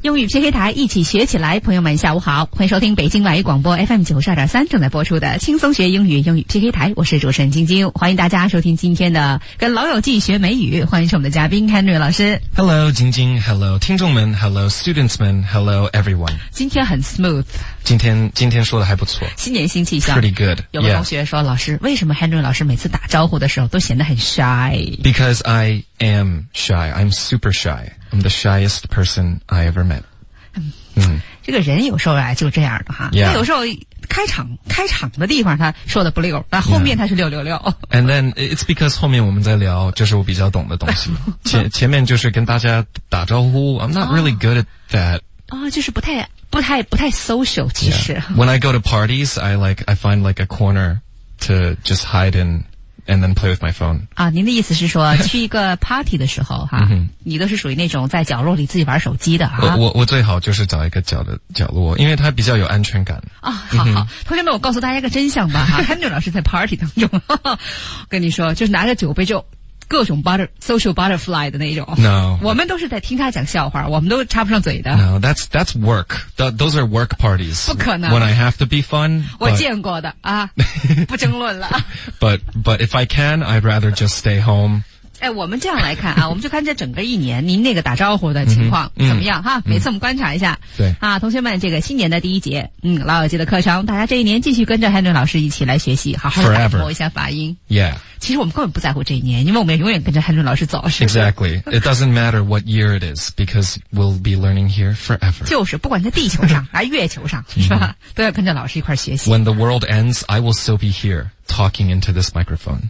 英语 PK 台一起学起来，朋友们下午好，欢迎收听北京外语广播 FM 92.3正在播出的轻松学英语 PK 台，我是主持人晶晶，欢迎大家收听今天的跟老友记学美语，欢迎是我们的嘉宾 Henry 老师。 Hello 晶晶 Hello 听众们 Hello students 们 Hello everyone。 今天很 smooth， 今天说的还不错， 新年新气象 Pretty good。 有个同学说，老师为什么 Henry 老师每次打招呼的时候都显得很 shy？ Because I am shy. I'm super shy. I'm the shyest person I ever met。 这个人有时候就这样的哈， Yeah. 他有时候开场的地方他说的不溜，但后面他是溜。 And then it's because 后面我们在聊就是我比较懂的东西，前面就是跟大家打招呼 I'm not really good at that。 就是不太 social 其实。 When I go to parties, I find like a corner to just hide in and then play with my phone。 您的意思是说去一个 party 的时候哈，你都是属于那种在角落里自己玩手机的哈。 我最好就是找一个角落，因为它比较有安全感。 好，同学们，我告诉大家一个真相吧哈，Henry 老师在 party 当中跟你说，就是拿着酒杯就各种 social butterfly 的那种。 No， 我们都是在听他讲笑话，我们都插不上嘴的。 No, that's work. Those are work parties. 不可能。 When I have to be fun. 我见过的不争论了。 But if I can, I'd rather just stay home。 我们这样来看我们就看这整个一年您那个打招呼的情况怎么样哈？每次我们观察一下。 对同学们，这个新年的第一节老友记的课程，大家这一年继续跟着 Henry 老师一起来学习，好好打磨一下发音。 Yeah。 其实我们根本不在乎这一年，因为我们永远跟着 Henry 老师走。 Exactly. It doesn't matter what year it is because we'll be learning here forever。 就是不管在地球上月球上是吧，都要跟着老师一块学习。 When the world ends, I will still be here talking into this microphone。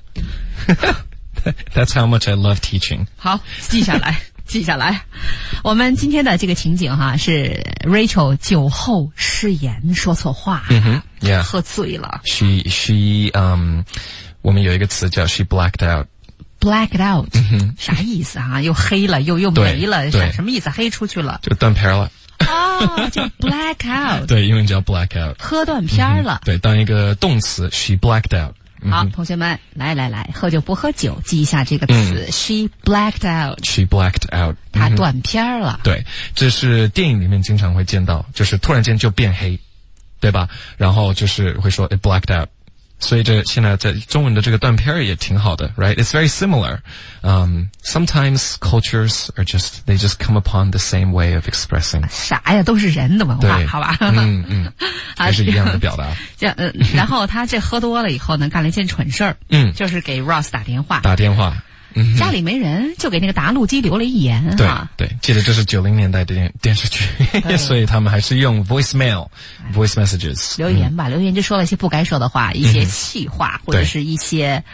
That's how much I love teaching。 好，记下来。我们今天的这个情景是 Rachel 酒后失言说错话。 Yeah。 喝醉了。 She 我们有一个词叫 she blacked out。 Blacked out。 啥意思又黑了又没了，什么意思？黑出去了， 就断片了。 叫 black out。 对，英文叫 black out， 喝断片了。 对，当一个动词 she blacked out。 好，同学们，来，喝酒不喝酒，记一下这个词。She blacked out。 She blacked out。 她断片了。 对，这是电影里面经常会见到，就是突然间就变黑，对吧？然后就是会说 it blacked out。 所以这现在在中文的这个断片也挺好的 ，right? It's very similar. Sometimes cultures are they just come upon the same way of expressing。 啥呀，都是人的文化，好吧？ 还是一样的表达。 然后他这喝多了以后呢，干了一件蠢事儿，就是给 Ross 打电话。家里没人，就给那个答录机留了一言。 对，记得这是90年代的电视剧，所以他们还是用 voice messages 留言吧。留言就说了一些不该说的话，一些气话，或者是一些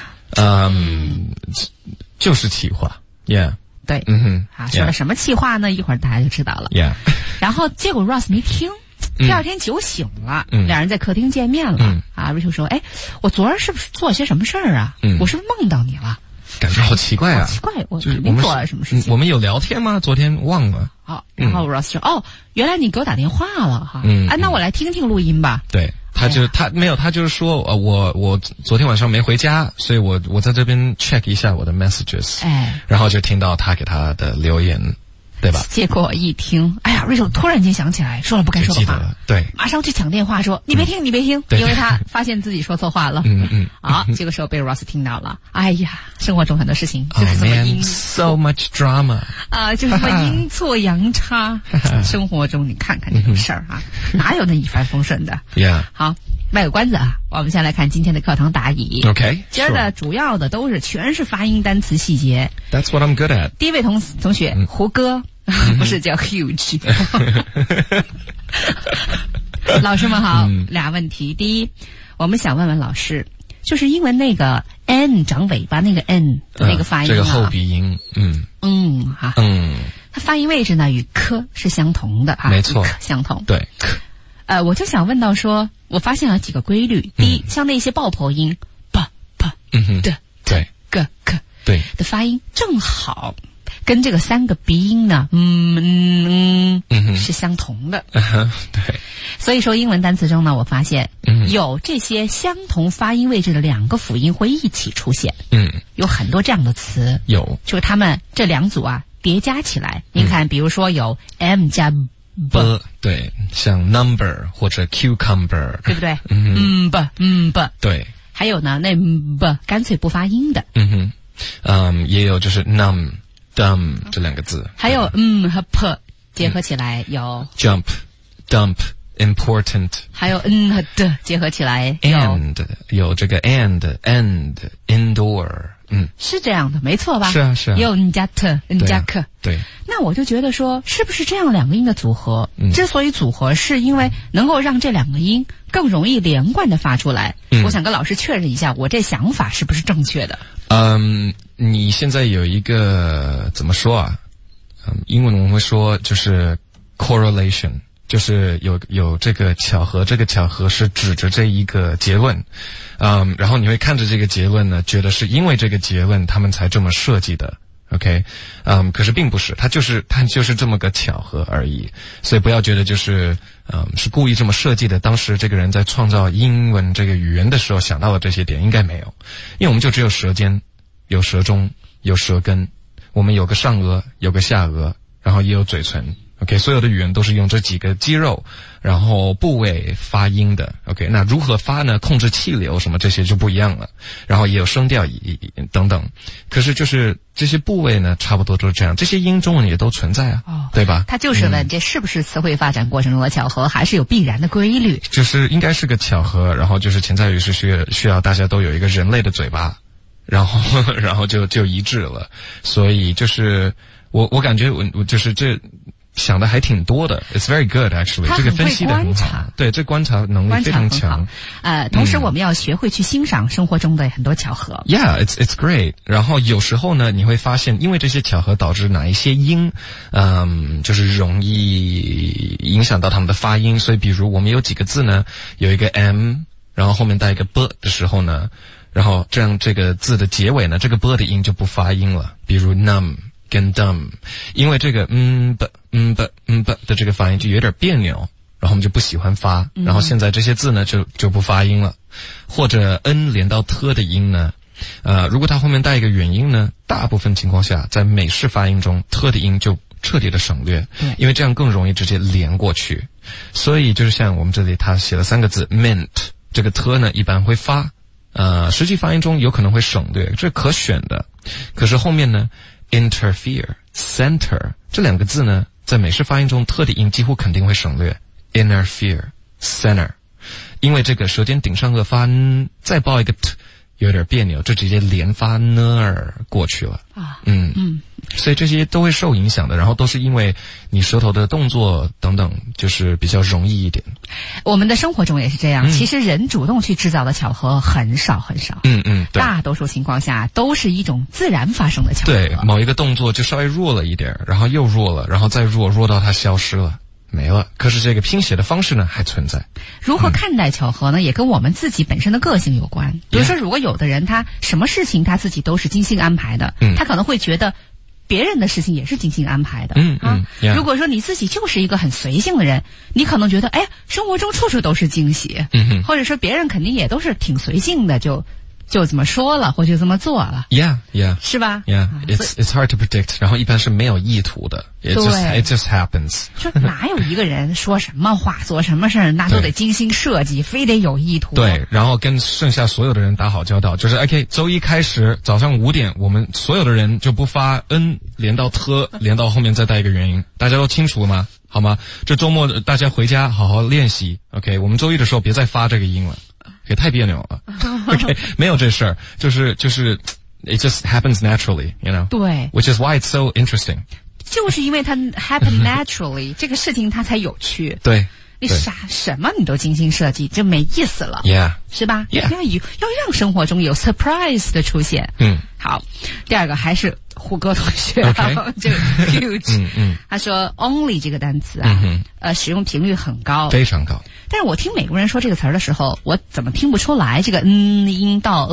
就是气话。 Yeah。 对，说了什么气话呢？一会儿大家就知道了。 Yeah。 然后结果 Ross 没听，第二天酒醒了，两人在客厅见面了。Rachel 说：“我昨儿是不是做了些什么事儿啊？我是不是梦到你了？ 感觉好奇怪啊！ 奇怪，我肯定做了什么事情。 我们有聊天吗？昨天忘了。” 然后 Ross 说：“原来你给我打电话了哈。那我来听听录音吧。” 对，他就是说我昨天晚上没回家，所以我在这边 check 一下我的 messages。然后就听到他给他的留言。对吧？ 结果一听，Rachel 突然间想起来，说了不该说的话， 对， 马上去抢电话说：“你别听，因为他发现自己说错话了。”这个时候被 Ross 听到了。生活中很多事情就是这么 so much drama 就是这么阴错阳差。生活中你看看这种事儿哪有那一帆风顺的？ Yeah。 好， 卖个关子我们先来看今天的课堂答疑。 OK， 今儿的主要的全是发音单词细节。 That's what I'm good at。 第一位同学胡歌。不是叫 huge。 老师们好，俩问题。第一，我们想问问老师，就是英文那个 n 长尾巴那个 n 的那个发音这个后鼻音， 它发音位置呢与科是相同的没错， 相同。 对。 我就想问到说，我发现了几个规律。第一，像那些爆破音 p p d 对 g k 对的发音正好跟这个3个鼻音呢，是相同的。 对。 所以说英文单词中呢，我发现有这些相同发音位置的2个辅音会一起出现。有很多这样的词。 有。 就是他们这2组叠加起来。您看，比如说有 m 加 b， 对，像 number 或者 cucumber， 对不对？b， 对。 还有呢，那 b 干脆不发音的。 也有就是 dumb 这两个字。 还有和 p 结合起来有 jump、dump、important。 还有和 d 结合起来有这个 end、indoor。 是这样的，没错吧？ 是啊。 也有 n 加 t、n 加 k。 对。 那我就觉得说，是不是这样两个音的组合，之所以组合，是因为能够让这两个音更容易连贯的发出来。我想跟老师确认一下，我这想法是不是正确的？ 你现在有一个怎么说啊？英文我们会说就是 correlation， 就是有这个巧合，这个巧合是指着这一个结论。然后你会看着这个结论呢，觉得是因为这个结论他们才这么设计的。OK， 可是并不是，它就是这么个巧合而已，所以不要觉得就是是故意这么设计的。当时这个人在创造英文这个语言的时候想到了这些点，应该没有，因为我们就只有舌尖、有舌中、有舌根，我们有个上颚、有个下颚，然后也有嘴唇。OK， 所有的语言都是用这几个肌肉然后部位发音的。OK， 那如何发呢？控制气流什么这些就不一样了，然后也有声调等等。可是就是这些部位呢，差不多都是这样。这些音中文也都存在啊，对吧？ 他就是问这是不是词汇发展过程中的巧合，还是有必然的规律？ 就是应该是个巧合，然后就是潜在于是需要大家都有一个人类的嘴巴，然后就一致了。所以就是我感觉我就是这。想的还挺多的 ，It's very good actually。这个分析的很好，对，这观察能力非常强。 同时我们要学会去欣赏生活中的很多巧合。 Yeah, it's great。然后有时候呢，你会发现，因为这些巧合导致哪一些音，就是容易影响到他们的发音。所以，比如我们有几个字呢，有一个 m， 然后后面带一个 b 的时候呢，然后这样这个字的结尾呢，这个 b 的音就不发音了。比如 num。跟 dumb， 因为这个不的这个发音就有点别扭，然后我们就不喜欢发，然后现在这些字呢就不发音了。或者 n 连到 t 的音呢，如果它后面带一个元音呢，大部分情况下在美式发音中 t 的音就彻底的省略，因为这样更容易直接连过去。所以就是像我们这里他写了3个字 mint， 这个 t 呢一般会发，实际发音中有可能会省略，这可选的。可是后面呢interfere、center 这两个字呢，在美式发音中特的音几乎肯定会省略 interfere、center， 因为这个舌尖顶上颚发再报一个 t 有点别扭，就直接连发 n 过去了所以这些都会受影响的，然后都是因为你舌头的动作等等，就是比较容易一点。 我们的生活中也是这样，其实人主动去制造的巧合很少很少。对，大多数情况下都是一种自然发生的巧合。 对，某一个动作就稍微弱了一点，然后又弱了，然后再弱到它消失了。没了，可是这个拼写的方式呢还存在。 如何看待巧合呢？也跟我们自己本身的个性有关。比如说，如果有的人他什么事情他自己都是精心安排的，他可能会觉得别人的事情也是精心安排的。如果说你自己就是一个很随性的人，你可能觉得生活中处处都是惊喜，或者说别人肯定也都是挺随性的，就这么说了，或就这么做了。 Yeah， 是吧 ？Yeah， it's hard to predict。然后一般是没有意图的 ，it just happens。 说哪有一个人说什么话、做什么事儿，那都得精心设计，非得有意图。 对，然后跟剩下所有的人打好交道，就是 OK， 周一开始早上5点，我们所有的人就不发 n 连到 t， 连到后面再带一个元音，大家都清楚了吗？好吗？这周末大家回家好好练习。OK， 我们周一的时候别再发这个音了。也太别扭了。OK， 没有这事儿，就是 it just happens naturally, you know. 对 ，which is why it's so interesting. 就是因为它 happen naturally， 这个事情它才有趣。 对， 你什么你都精心设计，就没意思了。 Yeah， 是吧 ？Yeah， 要让生活中有 surprise 的出现。好，第二个还是胡歌同学，这个 huge。他说 only 这个单词使用频率很高， 非常高。 但是我听美国人说这个词儿的时候，我怎么听不出来这个音到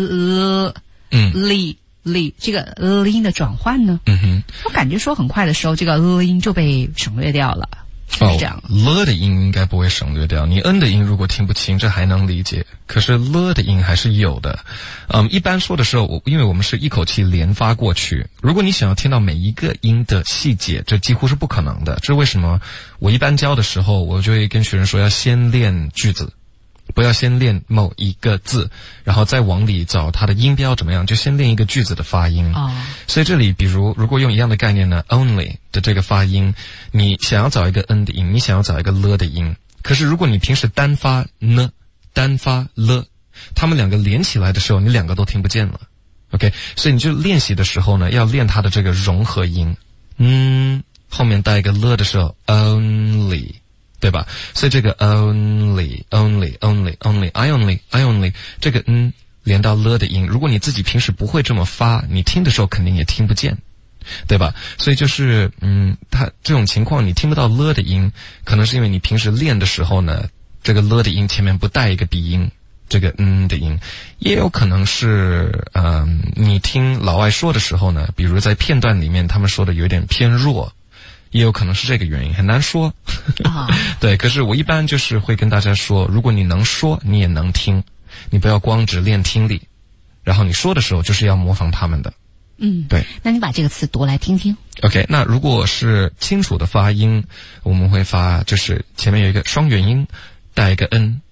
li 这个音的转换呢？我感觉说很快的时候，这个音就被省略掉了。 是这样。 了的音应该不会省略掉，你 n 的音如果听不清，这还能理解。可是了的音还是有的。一般说的时候，因为我们是一口气连发过去，如果你想要听到每一个音的细节，这几乎是不可能的。这是为什么我一般教的时候，我就会跟学生说要先练句子。不要先练某一个字，然后再往里找它的音标怎么样，就先练一个句子的发音。所以这里比如果用一样的概念呢 only 的这个发音，你想要找一个 n 的音，你想要找一个了的音，可是如果你平时单发呢，单发了，他们两个连起来的时候，你两个都听不见了。OK， 所以你就练习的时候呢，要练它的这个融合音，后面带一个了的时候 only，对吧？所以这个 only I only 这个连到了的音，如果你自己平时不会这么发，你听的时候肯定也听不见，对吧？所以就是它这种情况你听不到了的音，可能是因为你平时练的时候呢，这个了的音前面不带一个鼻音，这个的音，也有可能是你听老外说的时候呢，比如在片段里面他们说的有点偏弱，也有可能是这个原因，很难说。对，可是我一般就是会跟大家说，如果你能说，你也能听，你不要光只练听力，然后你说的时候就是要模仿他们的。对。 那你把这个词读来听听。 OK， 那如果是清楚的发音，我们会发就是前面有一个双元音，带一个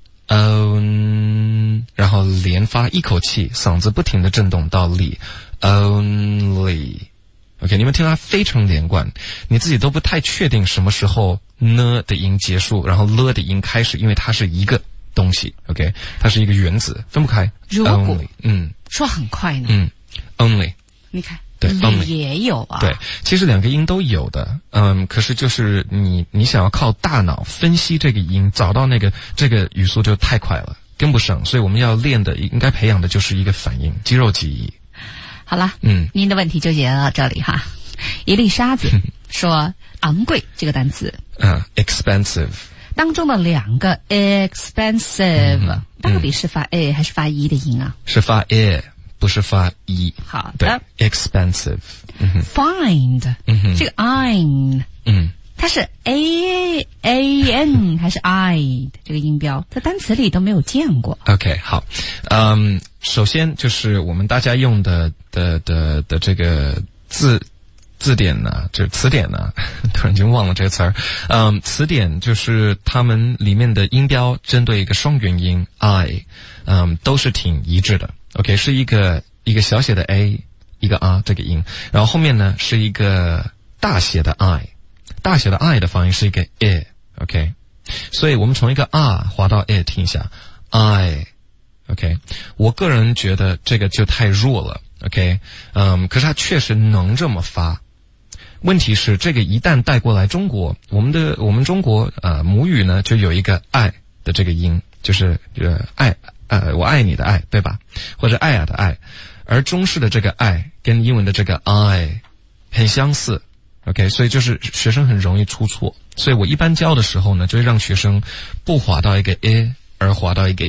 n， 然后连发一口气，嗓子不停的震动到里 only。OK， 你们听它非常连贯，你自己都不太确定什么时候呢的音结束，然后了的音开始，因为它是一个东西。OK， 它是一个原子，分不开。 如果 only， 说很快呢 only， 你看， 对 only 也有啊。 对，其实两个音都有的，可是就是你想要靠大脑分析这个音，找到这个语速就太快了，跟不上，所以我们要练的应该培养的就是一个反应，肌肉记忆。 好了，您的问题就解答到这里哈。一粒沙子说昂贵这个单词 expensive 当中的两个 expensive，到底是发 a 还是发 e 的音啊？ 是发 a， 不是发 e。 好的。 对 expensive。 find 这个 ein 它是 a n 还是 i 这个音标在单词里都没有见过。 OK， 好，首先就是我们大家用的这个字典呢，就是词典呢，突然间忘了这个词儿。词典就是他们里面的音标针对一个双元音 i， 都是挺一致的。OK， 是一个小写的 a， 一个 r 这个音，然后后面呢是一个大写的 i， 大写的 i 的发音是一个 e。OK， 所以我们从一个 r 滑到 e 听一下 i。OK， 我个人觉得这个就太弱了。OK， 可是它确实能这么发。问题是这个一旦带过来中国，我们中国母语呢就有一个爱的这个音，就是爱我爱你的爱，对吧？或者爱呀的爱，而中式的这个爱跟英文的这个 I 很相似。OK， 所以就是学生很容易出错，所以我一般教的时候呢，就会让学生不滑到一个 a， 而滑到一个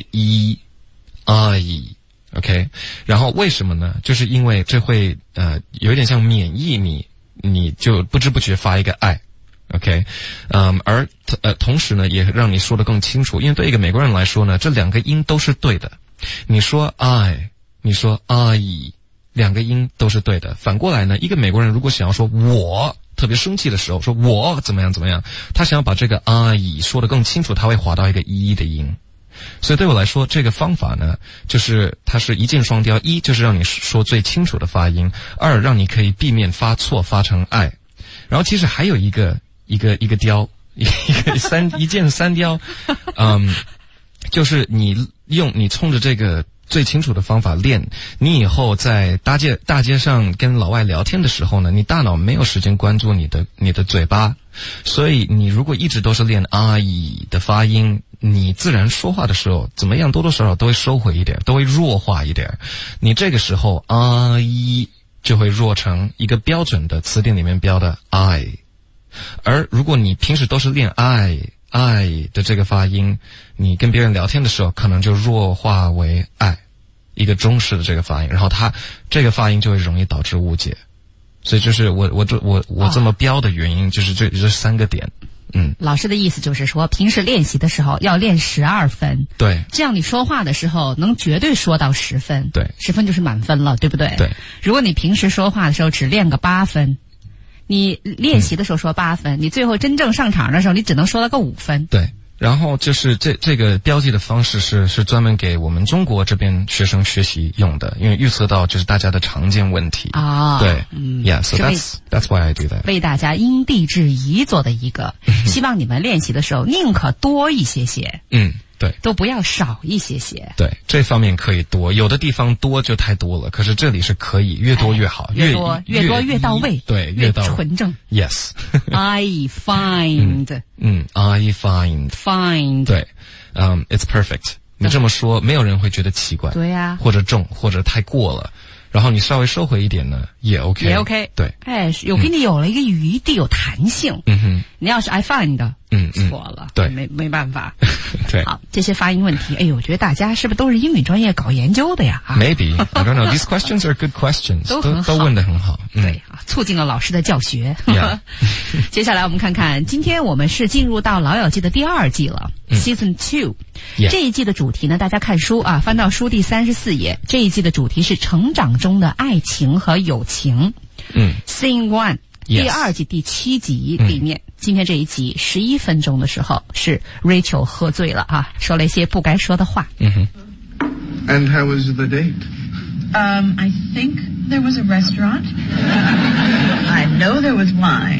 i。OK， 然后为什么呢？就是因为这会有一点像免疫你就不知不觉发一个 i。OK， 而同时呢，也让你说得更清楚，因为对一个美国人来说呢，这两个音都是对的。你说 I， 你说 I， 两个音都是对的。反过来呢，一个美国人如果想要说我特别生气的时候，说我怎么样怎么样，他想要把这个 I 说得更清楚，他会滑到一个 e 的音。所以对我来说，这个方法呢，就是它是一箭双雕，一就是让你说最清楚的发音，二让你可以避免发错，发成爱。然后其实还有一个雕，一箭三雕，就是你冲着这个最清楚的方法练，你以后在大街上跟老外聊天的时候呢，你大脑没有时间关注你的嘴巴，所以你如果一直都是练 I 的发音，你自然说话的时候怎么样多多少少都会收回一点，都会弱化一点，你这个时候 I 就会弱成一个标准的词典里面标的 I。 而如果你平时都是练 I 的这个发音，你跟别人聊天的时候可能就弱化为 I， 一个中式的这个发音，然后它这个发音就会容易导致误解。所以就是我这么标的原因，就是这三个点。 老师的意思就是说，平时练习的时候要练12分， 对， 这样你说话的时候能绝对说到10分， 对 ，10分就是满分了，对不对？ 对。 如果你平时说话的时候只练个8分，你练习的时候说8分，你最后真正上场的时候，你只能说到个5分。 对。然后就是这个标记的方式是专门给我们中国这边学生学习用的，因为预测到就是大家的常见问题啊。对，Yeah, so that's why I do that. 为大家因地制宜做的一个，希望你们练习的时候宁可多一些些。 对， 都不要少一些些。 对，这方面可以多，有的地方多就太多了，可是这里是可以越多越好， 越多越到位， 对， 越纯正。 Yes. I find. I find. 对，it's perfect. 你这么说，没有人会觉得奇怪。 对呀， 或者重，或者太过了。然后你稍微收回一点呢，也 OK， 也 OK。 对， 给你有了一个余地，有弹性。你要是 I find，错了， 对， 没办法。 对， 好，这些发音问题，哎呦，我觉得大家是不是都是英语专业搞研究的呀 ？Maybe I don't know. These questions are good questions. 都问得很好。 对啊，促进了老师的教学。接下来我们看看，今天我们是进入到《老友记》的第2季了，Season 2。这一季的主题呢，大家看书啊，翻到书第34页。这一季的主题是成长中的爱情和友情。Scene 1。第2季第7集里面，今天这一集11分钟的时候，是 Rachel 喝醉了啊，说了一些不该说的话。 And how was the date? I think there was a restaurant. I know there was wine.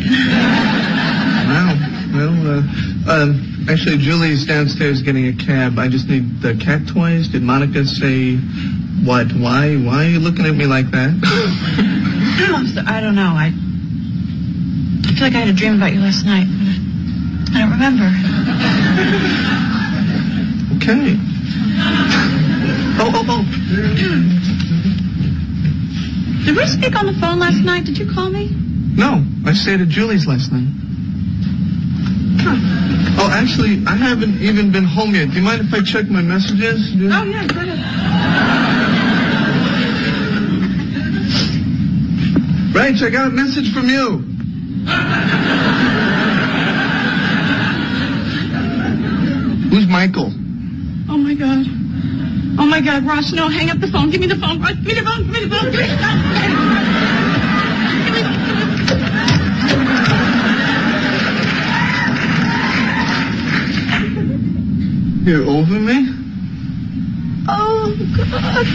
Wow. Well, actually, Julie's downstairs getting a cab. I just need the cat toys. Did Monica say what? Why are you looking at me like that? I don't know. I feel like I had a dream about you last night. I don't remember. Okay. Oh. Did we speak on the phone last night? Did you call me? No, I stayed at Julie's last night. Oh, actually, I haven't even been home yet. Do you mind if I check my messages? Oh, yeah, go ahead. Rach, I got a message from you. Who's Michael? Oh, my God. Oh, my God, Ross, no, hang up the phone. Give me the phone, Ross. Give me the phone. Give me the phone. Give me the phone. You're over me? Oh, God.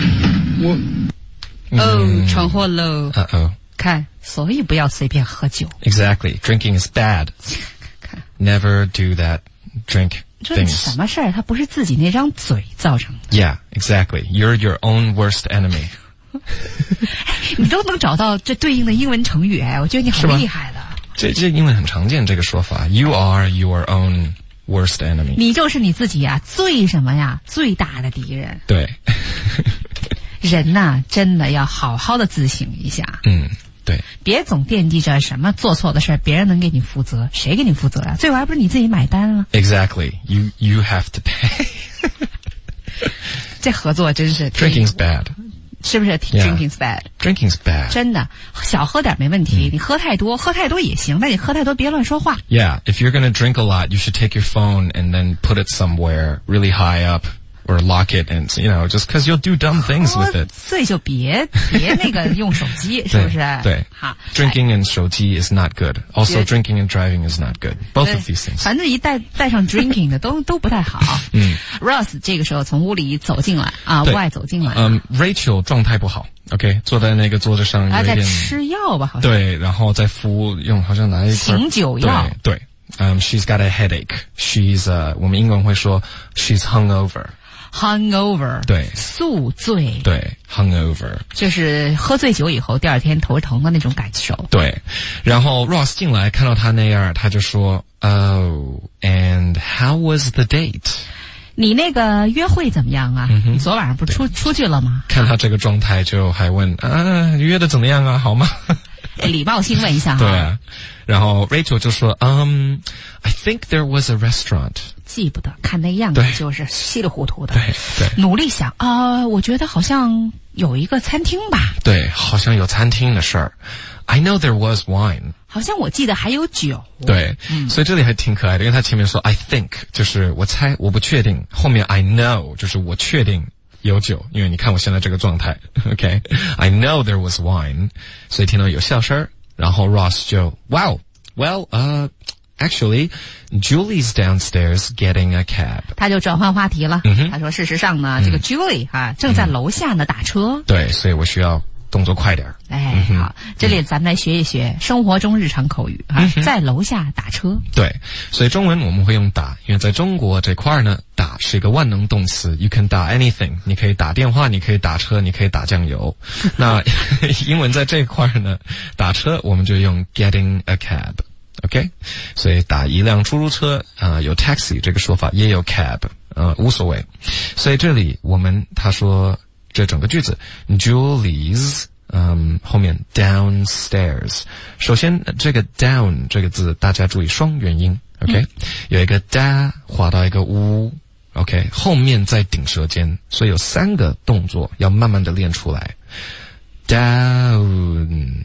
What? 闯祸喽。看，所以不要随便喝酒。 Exactly. Drinking is bad. Never do that. Drink things. 什么事儿？他不是自己那张嘴造成的。 Yeah, exactly. You're your own worst enemy. 你都能找到这对应的英文成语，哎，我觉得你好厉害的。 这英文很常见这个说法。You are your own worst enemy. 你就是你自己呀，最大的敌人。 对。 人呐，真的要好好的自省一下。 对。 别总惦记着什么做错的事儿，别人能给你负责，谁给你负责呀？最后还不是你自己买单啊 ？Exactly. You have to pay. 这合作真是。 Drinking's bad. 是不是 ？Drinking's bad. Drinking's bad. 真的，小喝点没问题，你喝太多也行，但你喝太多别乱说话。 Yeah, if you're going to drink a lot, you should take your phone and then put it somewhere really high up. Or lock it and, just because you'll do dumb things with it. 所以就别那个用手机，是不是？ 对。好。Drinking and 手机 is not good. Also, drinking and driving is not good. Both of these things. 反正一带上 drinking 的都不太好。Ross 这个时候从屋里走进来啊，屋外走进来。 Rachel 状态不好。OK， 坐在那个桌子上， 还在吃药吧？好像。 对，然后再用好像拿一醒酒药。 对。She's got a headache. She's 我们英文会说 she's hungover.Hungover， 对，宿醉， 对 ，hungover， 就是喝醉酒以后第二天头疼的那种感受。 对，然后 Ross 进来看到他那样，他就说 ，Oh, and how was the date？ 你那个约会怎么样啊？你昨晚上不出去了吗？ 看他这个状态，就还问约的怎么样啊？好吗？ 礼貌性问一下哈。 对啊，然后 Rachel 就说I think there was a restaurant。 记不得，看那样子就是稀里糊涂的。 对， 努力想我觉得好像有一个餐厅吧。 对，好像有餐厅的事儿。I know there was wine。 好像我记得还有酒。 对，所以这里还挺可爱的，因为他前面说 I think 就是我猜，我不确定，后面 I know 就是我确定有酒，因为你看我现在这个状态。OK， I know there was wine， 所以听到有笑声，然后 Ross 就 Wow，actually Julie's downstairs getting a cab。 他就转换话题了。他说事实上呢，这个 Julie 正在楼下呢打车。 对，所以我需要动作快点。 好，这里咱们来学一学生活中日常口语在楼下打车。 对，所以中文我们会用打，因为在中国这块呢，打是一个万能动词 ，you can 打 anything， 你可以打电话，你可以打车，你可以打酱油。那英文在这块呢，打车我们就用 getting a cab。OK， 所以打一辆出租车有 taxi 这个说法，也有 cab， 无所谓。所以这里他说这整个句子 Julie's后面 downstairs， 首先这个 down 这个字大家注意双元音 OK，有一个 da 滑到一个 u OK， 后面再顶舌尖，所以有3个动作要慢慢的练出来 down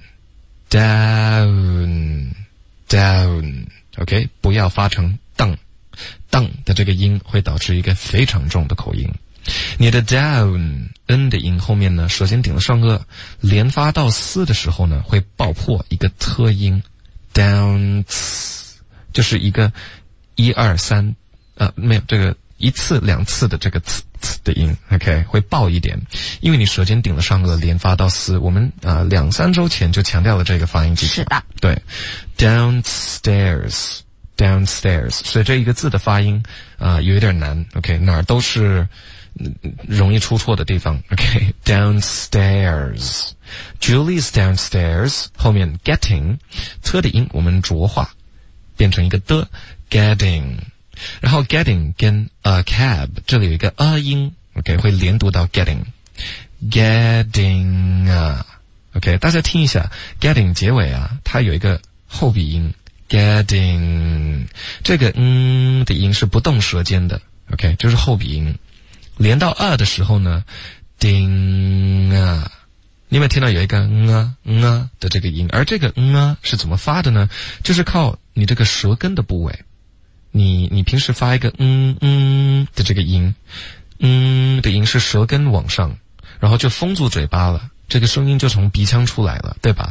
down down OK， 不要发成当的这个音会导致一个非常重的口音。你的 down n 的音后面呢，首先顶了双颚，连发到嘶的时候呢，会爆破一个特音 down， 就是一个1、2、3，没有这个一次2次的这个的音 ，OK， 会爆一点，因为你舌尖顶了上颚，连发到嘶。我们2、3周前就强调了这个发音技巧。 是的， 对 ，downstairs， 所以这一个字的发音有一点难 ，OK， 哪儿都是容易出错的地方 ，OK， downstairs， Julie's downstairs， 后面 getting， t 的音我们浊化，变成一个的 getting。然后 getting 跟cab 这里有一个音 OK 会连读到 getting OK 大家听一下 getting 结尾它有一个后鼻音 getting 这个的音是不动舌尖的 OK 就是后鼻音连到的时候呢 ding 你有没有听到有一个的这个音而这个是怎么发的呢就是靠你这个舌根的部位你平时发一个的这个音的音是舌根往上然后就封住嘴巴了这个声音就从鼻腔出来了对吧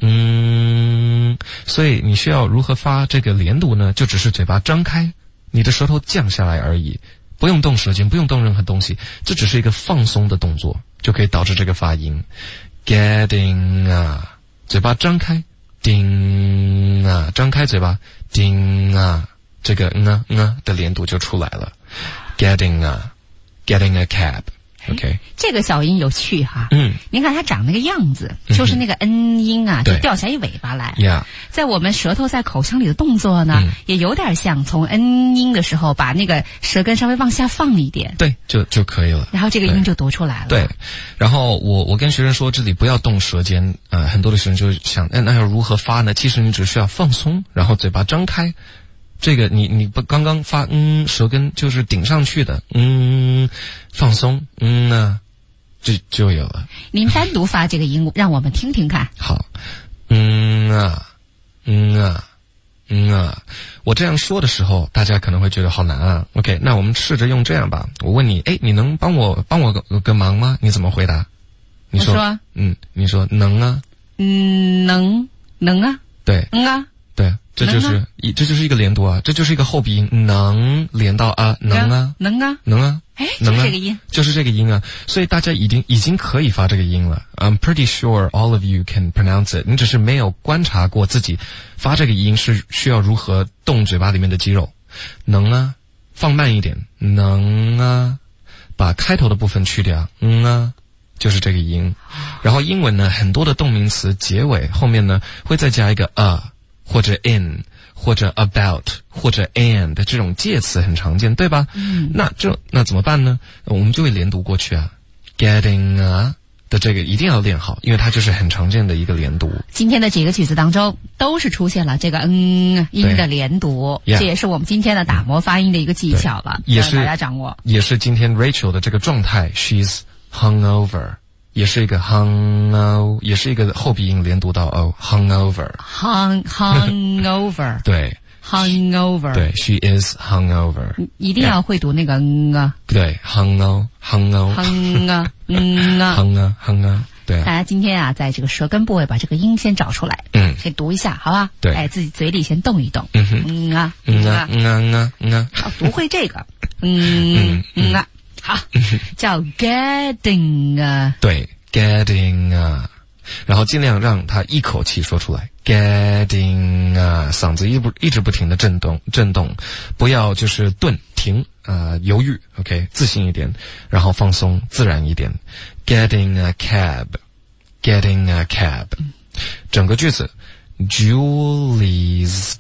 所以你需要如何发这个连读呢就只是嘴巴张开你的舌头降下来而已不用动舌尖不用动任何东西这只是一个放松的动作就可以导致这个发音 getting 嘴巴张开 ding 张开嘴巴 ding 这个的连读就出来了 getting a cab OK 这个小音有趣哈您看它长那个样子就是那个 n 音就掉下一尾巴来在我们舌头在口腔里的动作呢也有点像从 n 音的时候把那个舌根稍微往下放一点对就可以了然后这个音就读出来了对然后我跟学生说这里不要动舌尖很多的学生就想那要如何发呢其实你只需要放松然后嘴巴张开这个你不刚刚发舌根就是顶上去的放松就有了您单独发这个音让我们听听看好我这样说的时候大家可能会觉得好难OK 那我们试着用这样吧我问你你能帮我个忙吗你怎么回答你说你说能能对对这就是一个连读这就是一个后鼻音能连到能就是这个音就是这个音所以大家已经可以发这个音了 I'm pretty sure all of you can pronounce it 你只是没有观察过自己发这个音是需要如何动嘴巴里面的肌肉能放慢一点能把开头的部分去掉就是这个音然后英文呢很多的动名词结尾后面呢会再加一个或者 in 或者 about 或者 and 这种介词很常见对吧那怎么办呢我们就会连读过去getting 的这个一定要练好，因为它就是很常见的一个连读。 今天的几个句子当中都是出现了这个音的连读，这也是我们今天的打磨发音的一个技巧了， 也是大家掌握。 也是今天 Rachel 的这个状态 ，she's hungover， 也是一个 hungover， 也是一个后鼻音连读到 hungover，hungover， 对。 hungover， 对 ，she is hungover， 一定要会读那个对 hungover， 对啊。 大家今天啊，在这个舌根部位把这个音先找出来，先读一下，好吧？ 对， 哎，自己嘴里先动一动，好，读会这个，好，叫 getting 啊， 对 getting 啊，然后尽量让它一口气说出来。Getting 啊，嗓子一直不停的震动，不要就是顿停犹豫 ，OK， 自信一点，然后放松自然一点。Getting a cab， 整个句子 ，Julie's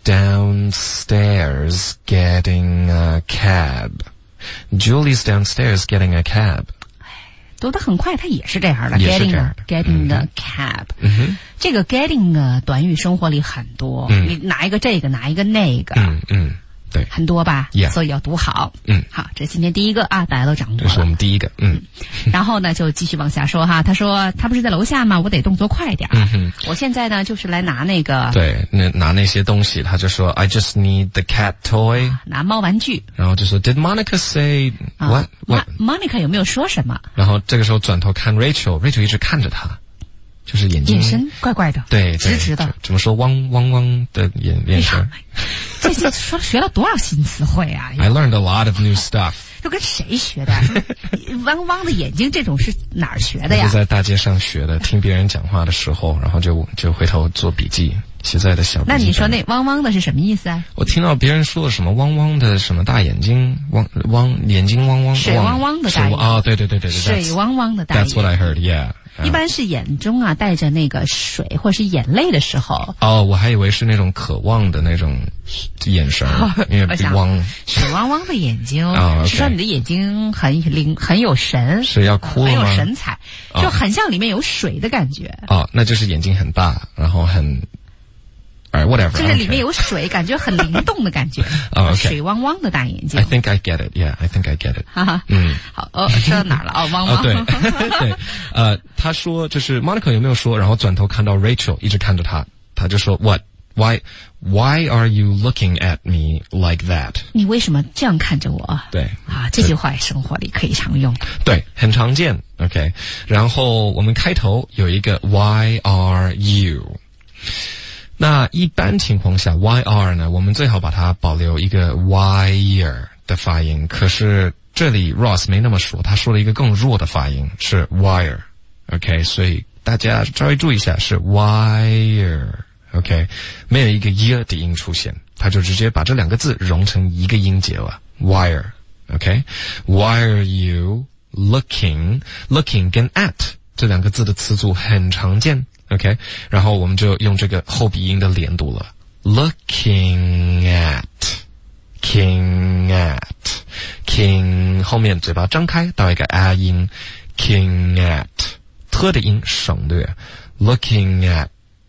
downstairs getting a cab， Julie's downstairs getting a cab。 读得很快，它也是这样的。 也是这样的 getting a cab，这个 getting 短语生活里很多，你拿一个这个，拿一个那个，对，很多吧，所以要读好。好，这是今天第一个啊，大家都掌握了。 这是我们第一个， 然后呢，就继续往下说哈。他说他不是在楼下吗？我得动作快点。我现在呢，就是来拿那个， 对，拿那些东西，他就说 I just need the cat toy， 拿猫玩具。 然后就说 Did Monica say what？ Monica 有没有说什么？ 然后这个时候转头看 Rachel 一直看着他。就是眼睛神怪怪的， 对， 直直的， 怎么说汪汪汪的眼神？ 这些学了多少新词汇啊 ！I learned a lot of new stuff。 都跟谁学的？汪汪的眼睛这种是哪儿学的呀？ 就在大街上学的，听别人讲话的时候，然后就回头做笔记，写在的小笔记。 那你说那汪汪的是什么意思啊？ 我听到别人说了什么汪汪的什么大眼睛，眼睛汪汪， 水汪汪的大眼睛。 哦，对， 水汪汪的大眼睛。 That's what I heard. Yeah. 一般是眼中啊带着那个水或是眼泪的时候。 哦，我还以为是那种渴望的那种眼神，因为汪水汪汪的眼睛，是说你的眼睛很有神， 是要哭了吗？ 很有神采，就很像里面有水的感觉。 哦，那就是眼睛很大，然后很。whatever， 就是里面有水，感觉很灵动的感觉。水汪汪的大眼睛。 I think I get it. Yeah, I think I get it. 好，说到哪儿了？汪汪。 对，他说就是 Monica 有没有说？然后转头看到 Rachel 一直看着他，他就说 What? Why are you looking at me like that? 你为什么这样看着我？ 对啊，这句话生活里可以常用。 对，很常见。OK， 然后我们开头有一个 Why are you？那一般情况下 YR 呢，我们最好把它保留一个 wire 的发音，可是这里 Ross 没那么说，他说了一个更弱的发音是 wire。 OK， 所以大家稍微注意一下，是 wire。 OK， 没有一个 y 的音出现，他就直接把这两个字融成一个音节了 wire。 OK， Why are you looking 跟 at 这两个字的词组很常见。OK， 然后我们就用这个后鼻音的连读了 ，looking at， king 后面嘴巴张开到一个 a 音 ，king at， t 的音省略 ，looking at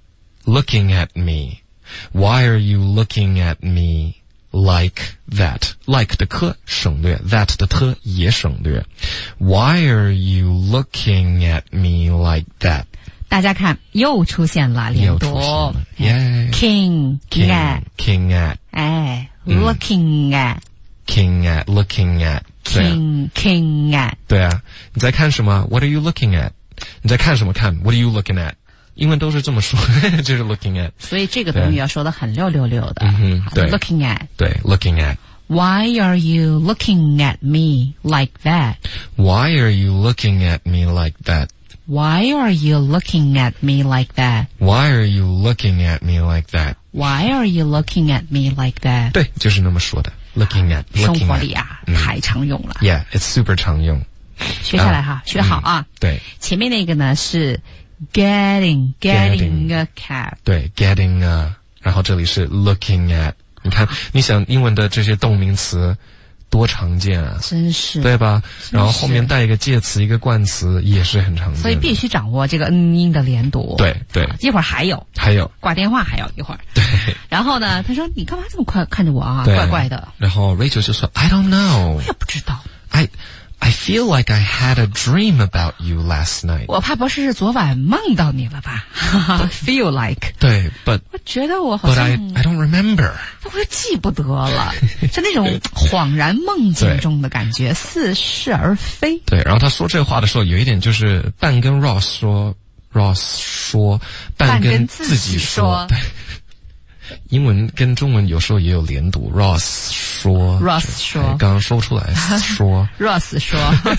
me，Why are you looking at me like that？ like 的 k 省略 ，that 的 t 也省略 ，Why are you looking at me like that？ 大家看，又出现了连读 ，king at， 哎 ，looking at， looking at， king at， 对啊，你在看什么 ？What are you looking at？ 你在看什么看 ？What are you looking at？ 英文都是这么说，就是 looking at。 所以这个短语要说得很溜溜的。 对 ，looking at， 对 ，looking at。Why are you looking at me like that? Why are you looking at me like that?Why are you looking at me like that? Why are you looking at me like that? Why are you looking at me like that? 对，就是那么说的。Looking at， 生活里啊，太常用了。 Yeah, it's super 常用。 学下来哈，学好啊。 对。 前面那个呢是 getting a cab。 对 ，getting a， 然后这里是 looking at。你看，你想英文的这些动名词。 多常见啊， 真是对吧？然后后面带一个介词一个冠词也是很常见的， 所以必须掌握这个音的连读。 对对， 一会儿还有挂电话还有一会儿。 对， 然后呢，他说你干嘛这么快看着我啊，怪怪的。 然后 Rachel 就说 I don't know， 我也不知道。 I feel like I had a dream about you last night。 我怕不是昨晚梦到你了吧？Feel like。 对 ，but 我觉得我好像 I don't remember。 我记不得了，是那种恍然梦境中的感觉，似是而非。 对，然后他说这话的时候，有一点就是半跟 Ross 说，半跟自己说。对，英文跟中文有时候也有连读 ，Ross 说，刚刚说不出来，说 ，Ross 说，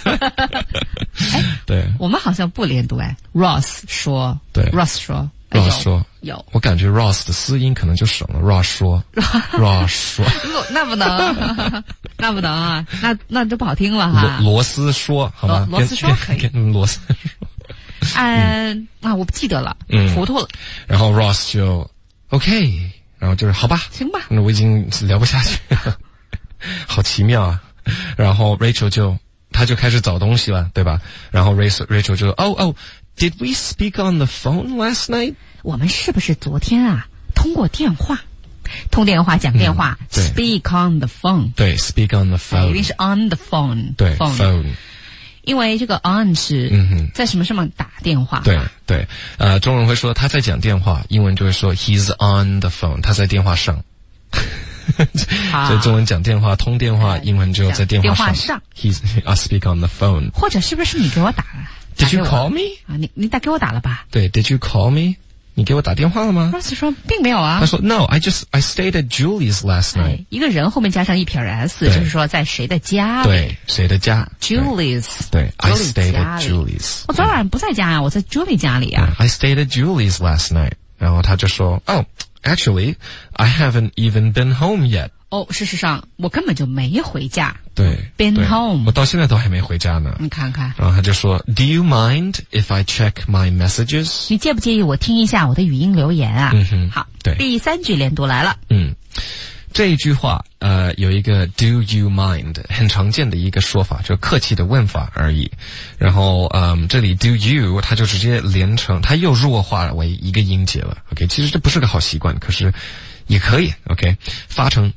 对， 我们好像不连读，Ross 说， 对 ，Ross 说 ，Ross 说， 有， 我感觉 Ross 的私音可能就省了 ，Ross 说，Ross 说， 那不能，那不能啊，那就不好听了哈。 罗斯说，好吗？ 罗斯说可以， 罗斯说， 我不记得了，糊涂了。 然后 Ross 就 OK。然后就是好吧， 行吧， 那我已经聊不下去了，好奇妙啊。然后 Rachel 他就开始找东西了，对吧？然后 Rachel 就Did we speak on the phone last night？ 我们是不是昨天通过电话？通电话讲电话，speak on the phone。 对 ，speak on the phone， 一定是 on the phone。 对 ，phone。 因为这个 on 是在什么上面打电话， 对，中文会说他在讲电话，英文就会说 he's on the phone， 他在电话上。所以中文讲电话通电话，英文就在电话上。He's speak on the phone。或者是不是你给我打了 ？Did you call me？ 你打给我打了吧？ 对 ，Did you call me？你给我打电话了吗？ Ross 说并没有啊。 他说 No, I stayed at Julie's last night。 一个人后面加上一撇 s， 就是说在谁的家里？ 对，谁的家 ？Julie's。 对 ，I stayed at Julie's。 我昨晚不在家呀，我在 Julie 家里啊。 I stayed at Julie's last night。然后他就说 actually, I haven't even been home yet。 事实上我根本就没回家。 对 ，been home， 我到现在都还没回家呢。 你看看。 然后他就说 ，Do you mind if I check my messages？ 你介不介意我听一下我的语音留言啊？好， 对， 第3句连读来了。 这一句话有一个 Do you mind， 很常见的一个说法，就客气的问法而已。然后这里 Do you 它就直接连成，它又弱化为一个音节了。OK， 其实这不是个好习惯，可是也可以。OK， 发成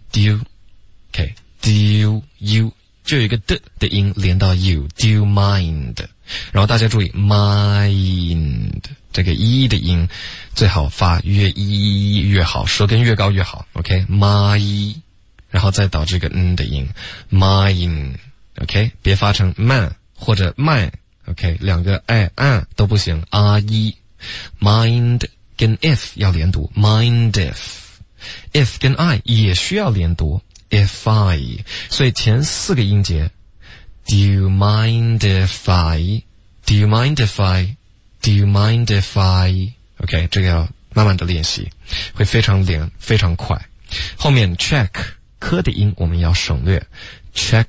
do。OK，Do you 就有一个的音连到 you。Do you mind？ 然后大家注意 mind 这个的音最好发越越好，舌根越高越好。OK，my， 然后再导这个的音 mind。OK， 别发成man或者my。OK， 两个都不行。mind 跟 if 要连读 mind if 跟 I 也需要连读 if I， 所以前4个音节 Do you mind if I Do you mind if I Do you mind if I OK， 这个要慢慢的练习，会非常连非常快。后面 check 科的音我们要省略， check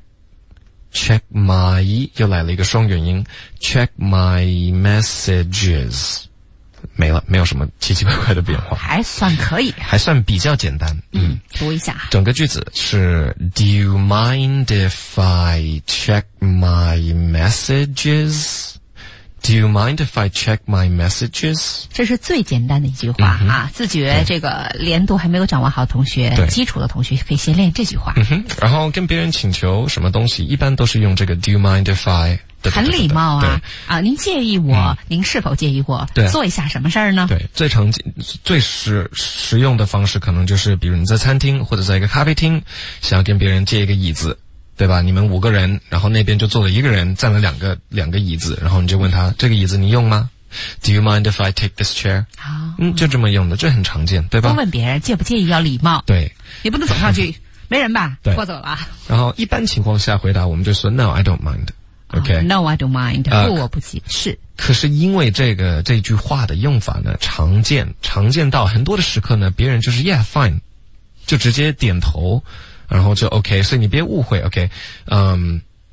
my 又来了一个双元音 check my messages， 没了，没有什么奇奇怪怪的变化， 还算可以， 还算比较简单。 读一下。整个句子是 Do you mind if I check my messages？ Do you mind if I check my messages？ 这是最简单的一句话自觉这个连读还没有掌握好的同学，基础的同学可以先练这句话。 然后跟别人请求什么东西，一般都是用这个 Do you mind if I？ 很礼貌您介意我您是否介意我做一下什么事儿呢？ 对，最实用的方式可能就是比如你在餐厅或者在一个咖啡厅想要跟别人借一个椅子，对吧？你们5个人，然后那边就坐了1个人，占了两个椅子，然后你就问他这个椅子你用吗？ Do you mind if I take this chair？ 就这么用的，这很常见，对吧？ 多问别人介不介意要礼貌。 对， 你不能走上去没人吧？拖走了。 然后一般情况下回答我们就说 No, I don't mind。OK， No, I don't mind。不，我不急。是。 可是因为这句话的用法呢，常见到很多的时刻呢，别人就是 Yeah, fine， 就直接点头，然后就 OK。所以你别误会 OK，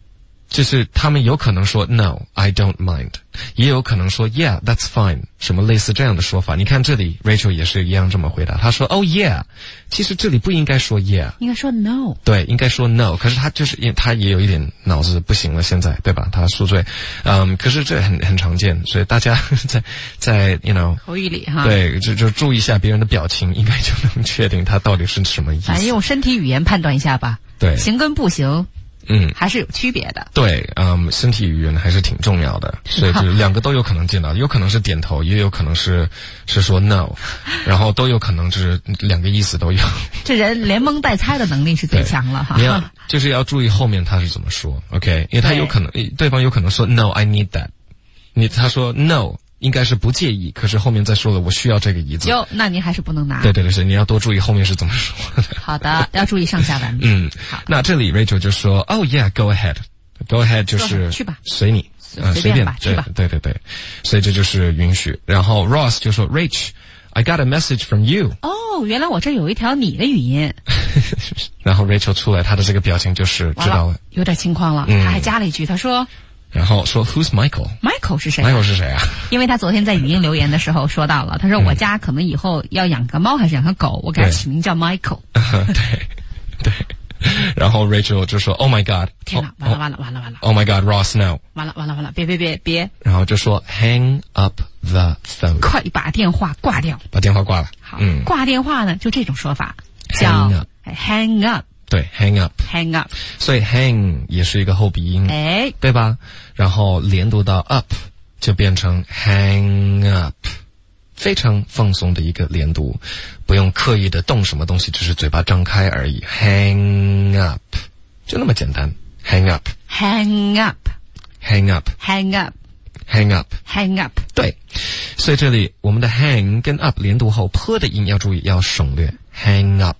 就是他们有可能说 No, I don't mind， 也有可能说 Yeah, that's fine， 什么类似这样的说法。你看这里 Rachel 也是一样这么回答，她说 Oh yeah， 其实这里不应该说 Yeah， 应该说 No。 对，应该说 No， 可是他就是因为他也有一点脑子不行了，现在对吧？他宿醉，可是这很常见，所以大家在 you know 口语里哈， 对，就注意一下别人的表情，应该就能确定他到底是什么意思。 反正用身体语言判断一下吧， 对， 行跟不行还是有区别的。 对，身体语言还是挺重要的，所以就两个都有可能见到，有可能是点头，也有可能是说 no， 然后都有可能就是两个意思都有。 这人连蒙带猜的能力是最强了哈。 你要就是要注意后面他是怎么说 ，OK？ 因为他有可能对方有可能说 No, I need that， 他说 No。应该是不介意，可是后面再说了我需要这个椅子。 那您还是不能拿。 对，是你要多注意后面是怎么说的。 好的，要注意上下文。好。 那这里 Rachel 就说 Oh yeah, go ahead 就是去吧， 随你，随便吧，去吧。 对，所以这就是允许。然后 Ross 就说 Rach, I got a message from you。 原来我这有一条你的语音。 然后 Rachel 出来，她的这个表情就是知道了， 有点情况了。他还加了一句，他说。 然后说 Who's Michael？ Michael 是谁 ？Michael 是谁啊？ 因为他昨天在语音留言的时候说到了，他说我家可能以后要养个猫还是养个狗，我给他起名叫 Michael。 对。然后 Rachel 就说 Oh my God， 天哪，完了 Oh my God, Ross no， 完了，别。 然后就说 Hang up the phone， 快把电话挂掉。 把电话挂了。 好，挂电话呢就这种说法叫 hang up。 对 hang up， 所以 hang 也是一个后鼻音，对吧？然后连读到 up 就变成 hang up， 非常放松的一个连读，不用刻意的动什么东西，只是嘴巴张开而已。hang up 就那么简单。hang up， hang up， hang up， hang up， hang up， hang up。 对，所以这里我们的 hang 跟 up 连读后 p 的音要注意，要省略。hang up，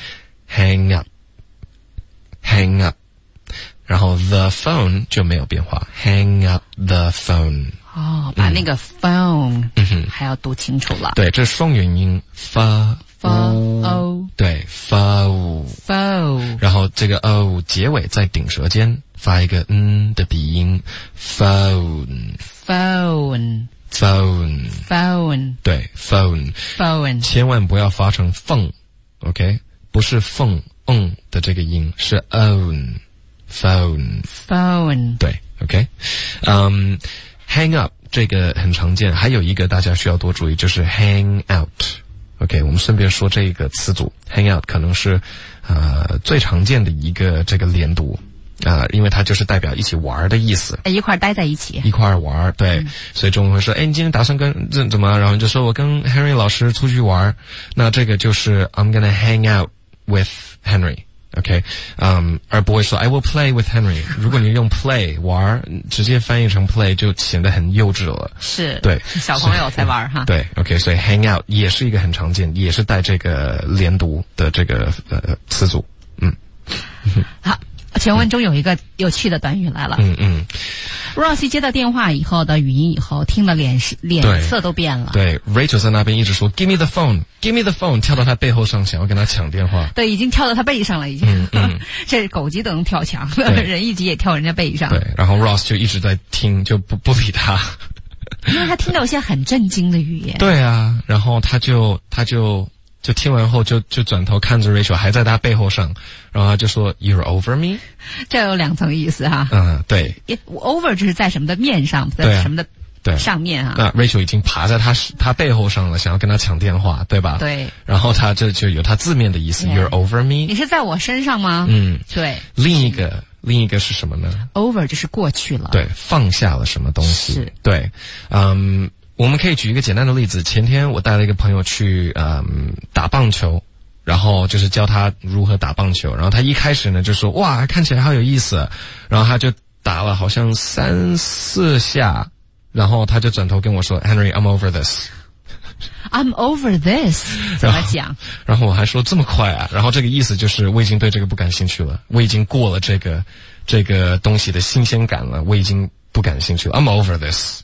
hang up，hang up， 然后 the phone 就没有变化 ，hang up the phone。 把那个 phone 还要读清楚了。 对，这是双元音 f o， 对 f， 然后这个 o 结尾在顶舌尖发一个的鼻音 phone， 对 phone， 千万不要发成凤 ，OK， 不是凤。的这个音是 phone， 对 ，OK，hang up 这个很常见，还有一个大家需要多注意，就是 hang out，OK， 我们顺便说这个词组 hang out 可能是最常见的一个这个连读因为它就是代表一起玩的意思， 一块待在一起， 一块玩，对，所以中文会说，你今天打算跟怎么？然后你就说我跟 Henry 老师出去玩，那这个就是 I'm gonna hang out with Henry， OK， 而不会说 I will play with Henry。如果你用 play 玩，直接翻译成 play 就显得很幼稚了。 是， 对， 小朋友才玩哈。 对 ，OK， 所以 hang out 也是一个很常见，也是带这个连读的这个词组。 好，全文中有一个有趣的短语来了。Ross 接到电话以后的语音以后，听了脸色都变了。 对 ，Rachel 在那边一直说 "Give me the phone, give me the phone"， 跳到他背后上，想要跟他抢电话。 对，已经跳到他背上了，已经。这狗急都能跳墙，人一急也跳人家背上。 对，然后 Ross 就一直在听，就不理他， 因为他听到一些很震惊的语言。 对啊，然后他就听完后就转头看着 Rachel， 还在他背后上，然后他就说 "You're over me"， 这有两层意思哈。 对 ，over 就是在什么的面上，在什么的上面啊。 那 Rachel 已经爬在他背后上了，想要跟他抢电话，对吧？ 对。然后他就有他字面的意思 "You're over me"， 你是在我身上吗？对。另一个是什么呢 ？over 就是过去了， 对，放下了什么东西。 是。 对，我们可以举一个简单的例子。前天我带了一个朋友去打棒球，然后就是教他如何打棒球。然后他一开始呢就说哇，看起来好有意思，然后他就打了好像3-4下，然后他就转头跟我说 Henry, I'm over this。 I'm over this 怎么讲？ 然后我还说这么快啊？然后这个意思就是我已经对这个不感兴趣了，我已经过了这个东西的新鲜感了，我已经不感兴趣了。I'm over this。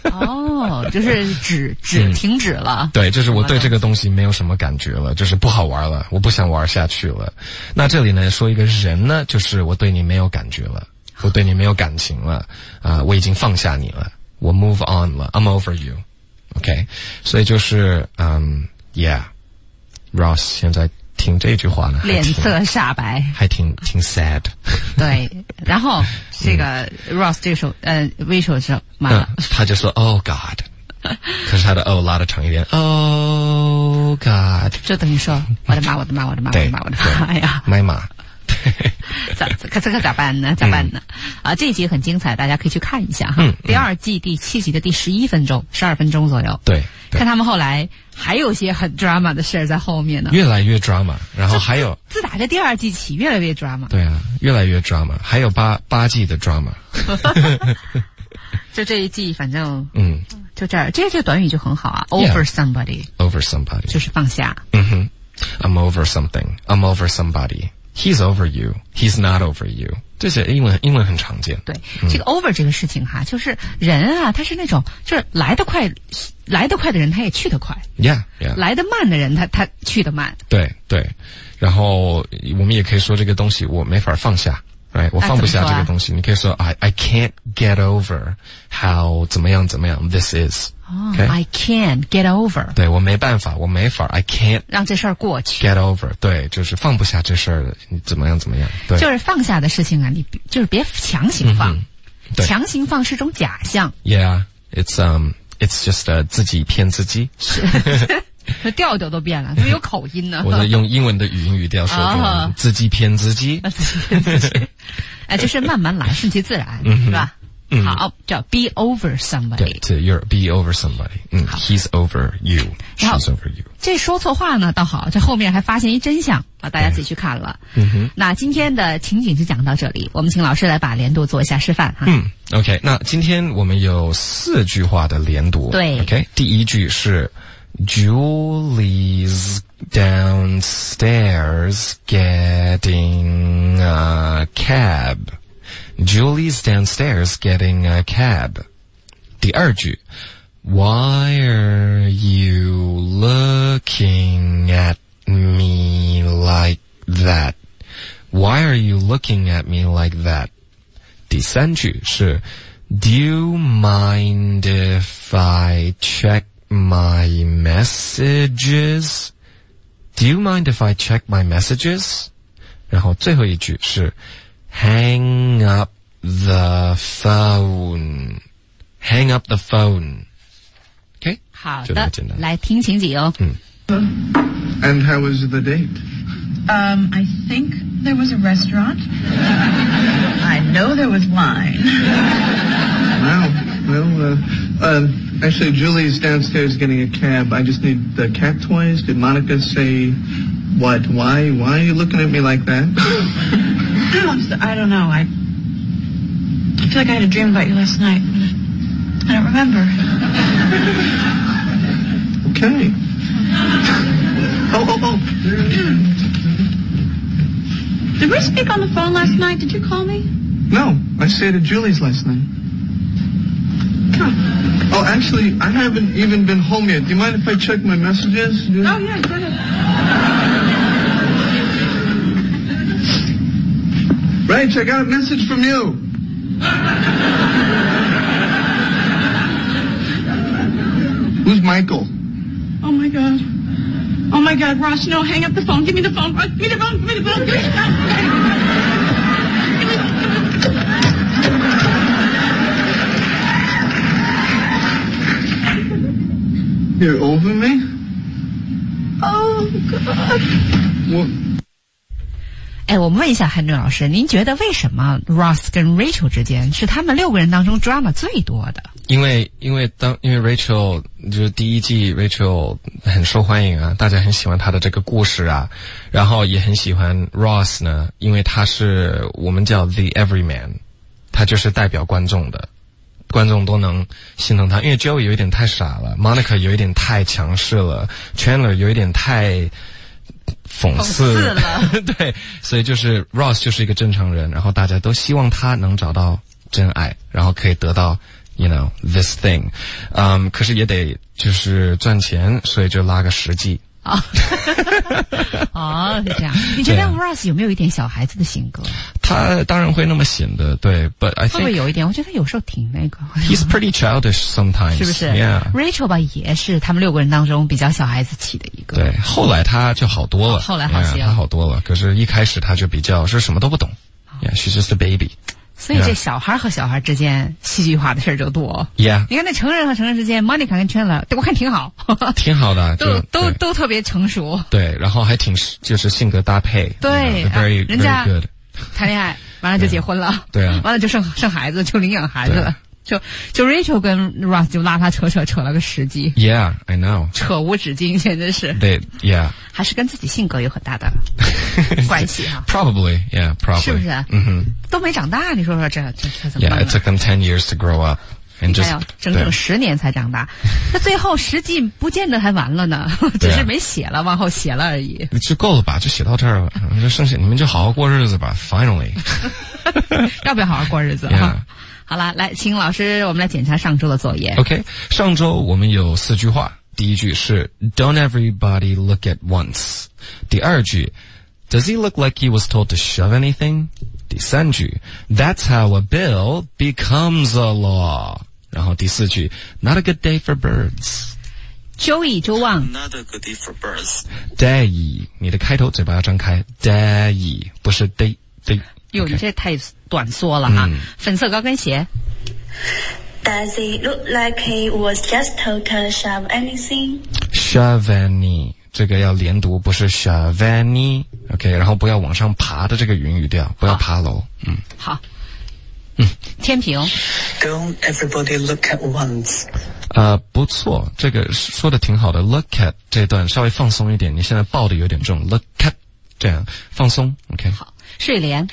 就是停止了。 对，就是我对这个东西没有什么感觉了，就是不好玩了，我不想玩下去了。那这里呢说一个人呢，就是我对你没有感觉了。 我对你没有感情了我已经放下你了，我 move on 了 I'm over you OK 所以就是yeah Ross 现在听这句话呢脸色煞白， 还挺 sad 对，然后这个 Ross 这个时候Rachel 说妈了他就说 Oh God 可是他的 Oh 拉得长一点 Oh God 就等于说我的妈我的妈我的妈我的妈我的妈哎呀妈妈这个咋办呢这一集很精彩，大家可以去看一下哈第二季第7集的第11分钟12分钟左右， 对看他们后来还有些很 drama 的事儿在后面呢， 越来越 drama 然后还有自打这第2季起越来越 drama 对啊越来越 drama 还有八季的 drama 就这一季反正就这儿这短语就很好啊 over somebody 就是放下 I'm over something I'm over somebody He's over you. He's not over you. 这些英文很常见。 对，这个 over 这个事情哈，就是人啊，他是那种就是来得快的人，他也去得快。 Yeah. 来得慢的人，他去得慢。 对。然后我们也可以说这个东西我没法放下。Right? 我放不下这个东西，你可以说 I can't get over how 怎么样 this is. Okay? I can't get over. 对，我没办法，我没法 I can't 让这事儿过去。 get over. 对，就是放不下这事儿，你怎么样。对， 就是放下的事情啊，你就是别强行放。 对， 强行放是种假象。 Yeah, it's just 自己骗自己。 调都变了，怎么有口音呢？ 我在用英文的语音语调说自己骗自己。 就是慢慢来，顺其自然，是吧？好，叫 be over somebody。 对 ，you're be over somebody。He's over you. She's over you。 这说错话呢，倒好，这后面还发现一真相，大家自己去看了。那今天的情景就讲到这里，我们请老师来把连读做一下示范哈。 OK， 那今天我们有4句话的连读。 对 ，OK， 第一句是 Julie's downstairs getting a cab。Julie's downstairs getting a cab. 第二句 Why are you looking at me like that? Why are you looking at me like that? 第三句是 Do you mind if I check my messages? Do you mind if I check my messages? 然后最后一句是Hang up the phone. Hang up the phone. Okay? 好的，来听情景哦。 And how was the date? I think there was a restaurant. I know there was wine. Well, actually, Julie's downstairs getting a cab. I just need the cat toys. Did Monica say what? Why are you looking at me like that? I don't know. I feel like I had a dream about you last night. I don't remember. Okay. Oh. Did we speak on the phone last night? Did you call me? No, I stayed at Julie's last night. Oh, actually, I haven't even been home yet. Do you mind if I check my messages? Oh, yeah, go ahead. Rach, I got a message from you. Who's Michael? Oh, my God. Oh, my God, Ross, no, hang up the phone. Give me the phone. Give me the phone. Give me the phone. Give me the phone. You're over me? Oh, God. What? 我们问一下Henry老师，您觉得为什么 Ross 跟 Rachel 之间是他们6个人当中 drama 最多的？ 因为 Rachel 就是第一季 Rachel 很受欢迎啊，大家很喜欢她的这个故事啊，然后也很喜欢 Ross 呢，因为他是我们叫 the everyman， 他就是代表观众的，观众都能心疼他，因为 Joey 有一点太傻了， Monica 有一点太强势了， Chandler 有一点太讽刺了对，所以就是 Ross 就是一个正常人，然后大家都希望他能找到真爱，然后可以得到 you know this thing 可是也得就是赚钱，所以就拉个实际哦，是这样。你觉得 Ross 有没有一点小孩子的性格？ 他当然会那么显得，对 ，but I think 会不会有一点？我觉得有时候挺那个。 He's pretty childish sometimes， 是不是 ？Yeah。 Rachel 吧，也是他们6个人当中比较小孩子气的一个。 对，后来他就好多了。 后来好些了， 他好多了。可是，一开始他就比较是什么都不懂。Yeah, she's just a baby。 所以这小孩和小孩之间戏剧化的事儿就多。 Yeah。 你看那成人和成人之间 ，Monica 跟 Chandler， 我看挺好。 挺好的， 都特别成熟。 对，然后还挺就是性格搭配。 对， very 人家 good。 谈恋爱完了就结婚了。 对啊。 完了就生孩子，就领养孩子了。就 Rachel 跟 Ross 就拉他扯了个10集。 Yeah, I know。 扯无止境，简直是。 对 ，Yeah。 还是跟自己性格有很大的关系哈。 Probably, yeah, probably。 是不是？ 嗯哼。 都没长大，你说这怎么办 ？Yeah, it took them 10 years to grow up, and just 整10年才长大。那最后10季不见得还完了呢，只是没写了，往后写了而已。 就够了吧？就写到这儿了，就剩下你们就好好过日子吧。Finally。 要不要好好过日子啊？好了，来，请老师，我们来检查上周的作业。 OK， 上周我们有4句话，第一句是 Don't everybody look at once， 第二句 Does he look like he was told to shove anything？ 第三句 That's how a bill becomes a law。 然后第四句 Not a good day for birds。 Joey 周旺 Not a good day for birds。 Day， 你的开头嘴巴要张开 Day， 不是 day。 哟，你这太短缩了哈。粉色高跟鞋。 Does he look like he was just told to shove anything? Shove any， 这个要连读，不是 shove any。OK， 然后不要往上爬的这个韵语调，不要爬楼。 好。天平。 Don't everybody look at once。 不错，这个说的挺好的。Look at 这段稍微放松一点，你现在抱的有点重。Look at 这样放松。OK。 好，睡莲。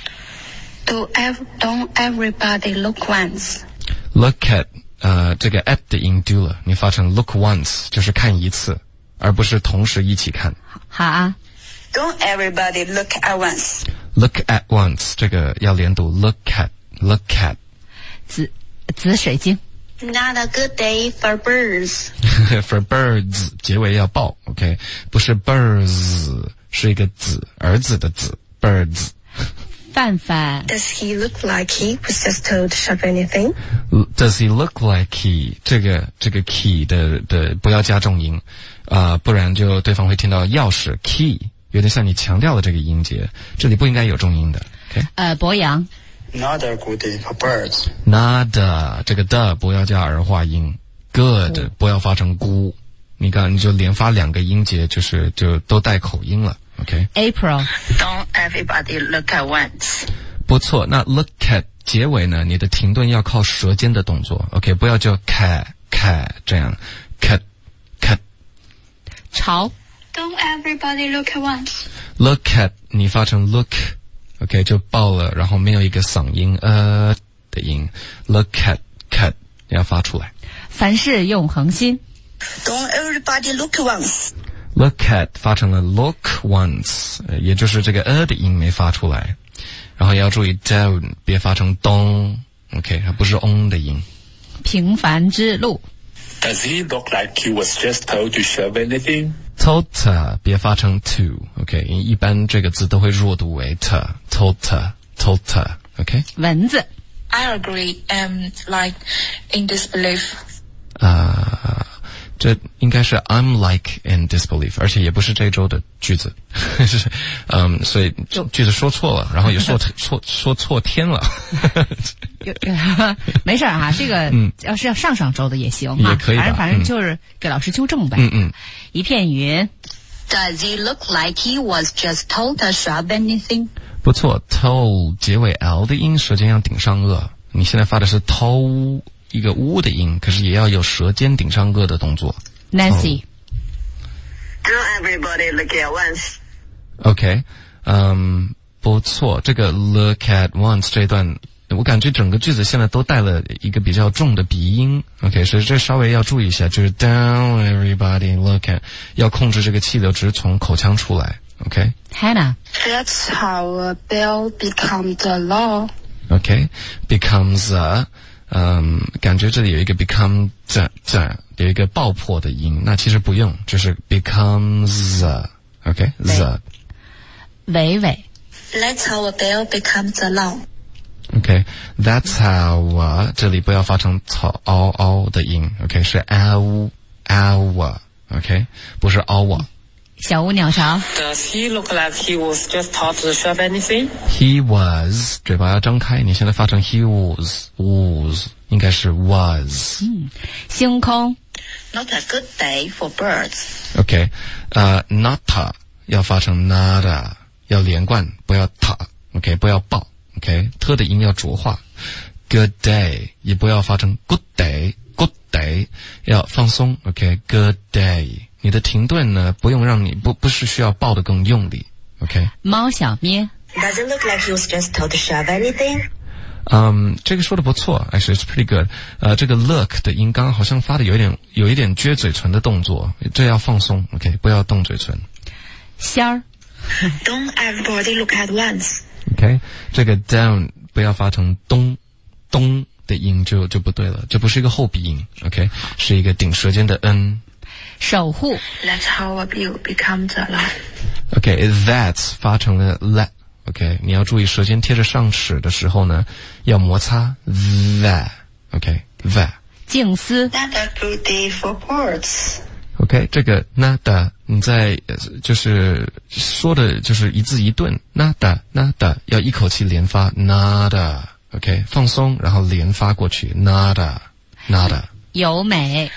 Don't everybody look once。 Look at 这个 at 的音丢了，你发成 look once， 就是看一次，而不是同时一起看。 好啊。 Don't everybody look at once。 Look at once 这个要连读 look at。 紫水晶。 Not a good day for birds。 For birds 结尾要爆 OK， 不是 birds， 是一个子，儿子的子 birds。 范范。 Does he look like he was just told to shove anything？ Does he look like he 这个 key 的不要加重音不然就对方会听到钥匙 key， 有点像你强调的这个音节，这里不应该有重音的 OK。 博洋。 Not a good day for birds。 Not 这个的不要加儿化音 ，good 不要发成咕，你就连发2个音节，就都带口音了 OK。April。 Don't everybody look at once。 不错，那 look at 结尾呢，你的停顿要靠舌尖的动作 OK， 不要就 cat 这样 cut。 潮。 Don't everybody look at once。 Look at 你发成 look OK 就爆了，然后没有一个嗓音的音 Look at cut 要发出来。 凡事用恒心。 Don't everybody look at once。 Look at 发成了 look once， 也就是这个的音没发出来，然后也要注意 down 别发成咚 OK， 它不是 on 的音。 平凡之路。 Does he look like he was just told to shove anything？ Told 别发成 to OK， 一般这个字都会弱读为 told OK。 蚊子。 I agree. Like in disbelief. 这应该是 I'm like in disbelief， 而且也不是这周的句子，所以句子说错了，然后也说错天了。 没事哈，这个要是要上周的也行也可以吧， 反正就是给老师纠正呗。一片云。 Does he look like he was just told to shove anything？ 不错 told 结尾 l 的音舌尖要顶上颚，你现在发的是 told 一个 u 的音，可是也要有舌尖顶上颚的动作。 Nancy。 Don't everybody look at once。 OK， 不错，这个 look at once 这一段我感觉整个句子现在都带了一个比较重的鼻音 OK， 所以这稍微要注意一下，就是 Down everybody look at 要控制这个气流直从口腔出来 OK。 Hannah。 That's how a bill becomes a law. OK， becomes a 感觉这里有一个 become 这有一个爆破的音，那其实不用，就是 becomes，OK， the。 娓娓 Let's how a bell becomes a law。 OK, that's how 这里不要发成草嗷嗷的音 OK 是 our OK 不是 our。 小屋鸟巢 Does he look like he was just taught to shove anything? He was 嘴巴要张开，你现在发成 he was 应该是 was。 星空 Not a good day for birds。 OK nata 要发成 nada 要连贯，不要塔 OK 不要爆 OK 特的音要浊化。Good day 也不要发成 good day 要放松 OK good day。你的停顿呢，不用让你不是需要爆得更用力 OK。 猫小咩 Does it look like he was just told to shove anything？ 这个说的不错 actually it's pretty good。这个 look 的音刚刚好像发的有一点撅嘴唇的动作，这要放松 OK 不要动嘴唇。 仙儿 Don't everybody look at once。 OK 这个 down 不要发成咚的音就不对了，这不是一个后鼻音 OK 是一个顶舌尖的 n。 守护 Let's how a bill becomes a law。 OK that's 发成了 let OK 你要注意舌尖贴着上齿的时候呢要摩擦 that OK that。 静思 Not a good day for birds。 OK 这个 nada 你在就是说的就是一字一顿 nada 要一口气连发 nada OK 放松然后连发过去 nada。 有美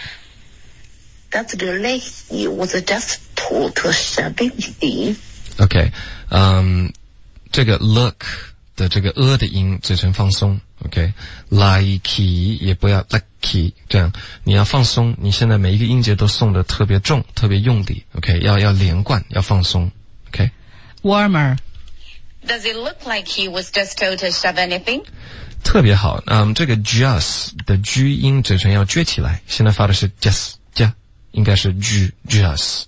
Does it look like he was just told to shove anything？ OK 这个 look 的这个的音嘴唇放松 OK like 也不要 like 这样你要放松，你现在每一个音节都送的特别重特别用力 OK 要连贯要放松 OK。 warmer Does it look like he was just told to shove anything？ 特别好这个 just 的 g 音嘴唇要撅起来，现在发的是 just 应该是 just。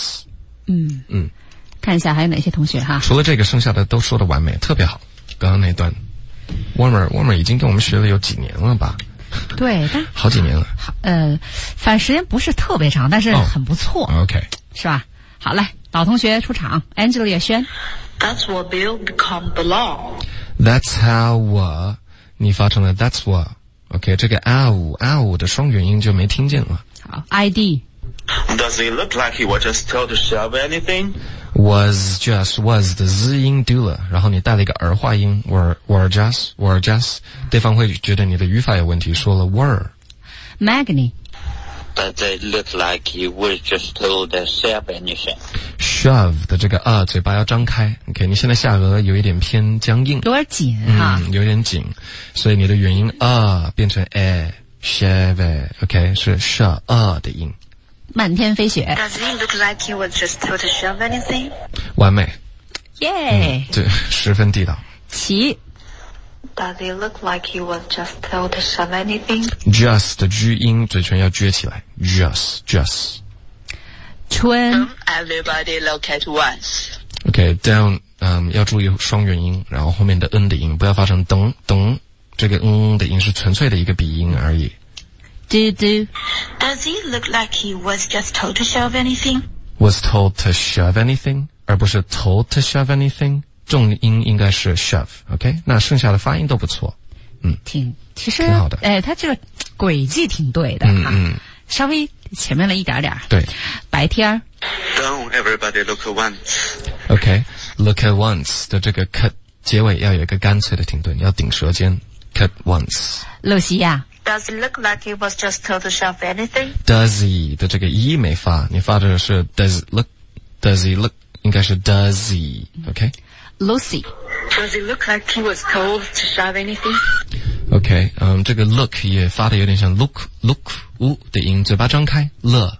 看一下还有哪些同学哈。 除了这个剩下的都说的完美，特别好。刚刚那段 warmer 已经跟我们学了有几年了吧？ 对，但好几年了。 反正时间不是特别长，但是很不错。 OK 是吧？好嘞，老同学出场 Angela 轩 That's what bill become the law。 That's how 你发成了 that's what OK 这个 ow 的双元音就没听见了。 好 ID Does it look like he was just told to shove anything? was 的 z 音丢了，然后你带了一个儿化音 were just 对方会觉得你的语法有问题，说了 were。 Magni Does it look like he was just told to shove anything? shove 的这个嘴巴要张开 OK 你现在下颚有一点偏僵硬， 有点紧哈。 有点紧，所以你的元音变成shove OK 是 shove 的音。 漫天飞雪 Does it look like he was just told to shove anything？ 完美， 耶对，十分地道。 齐 Does it look like he was just told to shove anything？ just 的 g 音嘴唇要撅起来 just。 春 Everybody look at once. OK down 要注意双元音，然后后面的 n 的音不要发成噔，这个的音是纯粹的一个鼻音而已。 嘟嘟 Does it look like he was just told to shove anything？ Was told to shove anything 而不是 told to shove anything， 重音应该是 shove OK 那剩下的发音都不错。 其实挺好的他这个轨迹挺对的稍微前面了一点点。 对， 白天 Don't everybody look at once. OK look at once 的这个 cut 结尾要有一个干脆的停顿，要顶舌尖 cut once。 露西亚 Does it look like he was just told to shove anything？ does he 的这个 e 没发，你发的是 does he look 应该是 does he OK Lucy Does it look like he was told to shove anything？ OK 这个 look 也发的有点像 look 的音，嘴巴张开 look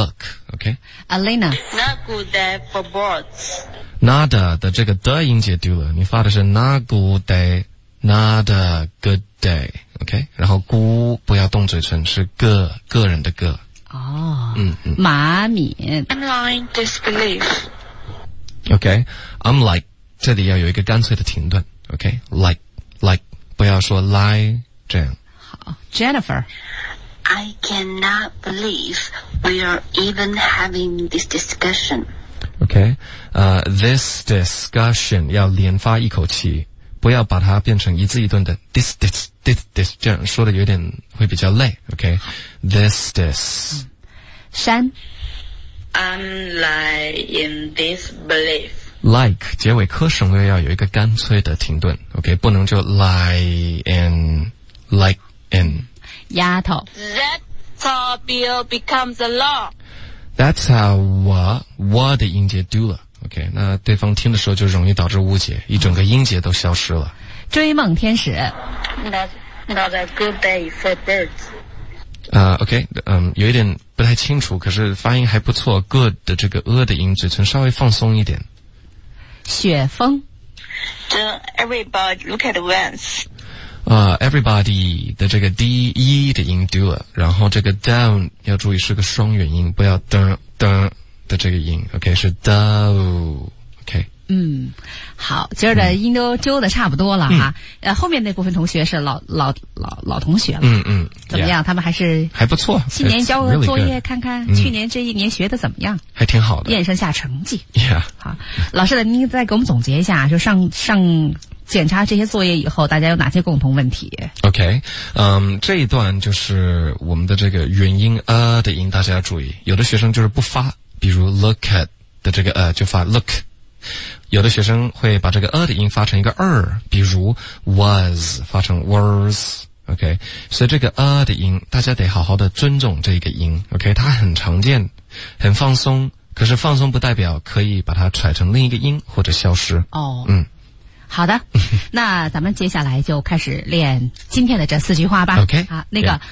OK Alina Not good day for birds. nada 的这个的音节丢了，你发的是 not good day nada good day OK 然后咕不要动嘴唇，是个人的个。 马敏 Online disbelief。 OK I'm like 这里要有一个干脆的停顿 OK like 不要说 lie 这样。 好 Jennifer I cannot believe we are even having this discussion. OK， this discussion 要连发一口气，不要把它变成一字一顿的 this， 这样说的有点会比较累。OK，this。 山 I'm like in this belief. Like 结尾科省略要有一个干脆的停顿 ，OK， 不能就 like in。 丫头 That's how bill becomes a law. That's how 我的音节丢了 ，OK， 那对方听的时候就容易导致误解，一整个音节都消失了。 追梦天使 Not a good day for birds. OK， 有一点不太清楚，可是发音还不错。good 的这个的音，嘴唇稍微放松一点。 雪峰 Everybody look at once. Everybody 的这个 d 的音丢了，然后这个 down 要注意是个双元音，不要的这个音 ，OK 是 do，OK。 好，今儿的音都揪的差不多了哈。后面那部分同学是老同学了。怎么样？ 他们还不错。 新年交个作业看看，去年这一年学的怎么样？ 还挺好的， 验证下成绩。 Yeah。 好，老师，您再给我们总结一下，就上检查这些作业以后，大家有哪些共同问题 ？OK， 这一段就是我们的这个元音的音，大家要注意。有的学生就是不发，比如 look at 的这个就发 look。有的学生会把这个的音发成一个比如 was 发成 was。OK， 所以这个的音，大家得好好的尊重这个音。OK， 它很常见，很放松，可是放松不代表可以把它揣成另一个音或者消失。 好的，那咱们接下来就开始练今天的这4句话吧。 OK， 好，那个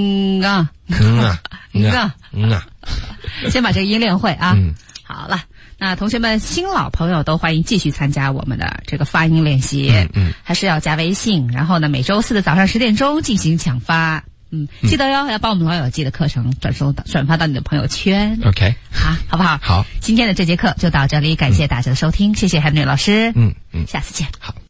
先把这个音练会啊。好了，那同学们新老朋友都欢迎继续参加我们的这个发音练习。还是要加微信，然后呢每周4的早上10点钟进行抢发。记得哟，要把我们老友记的课程转发到你的朋友圈。 OK， 好不好？ 好， 今天的这节课就到这里，感谢大家的收听，谢谢海女老师。 下次见。 好。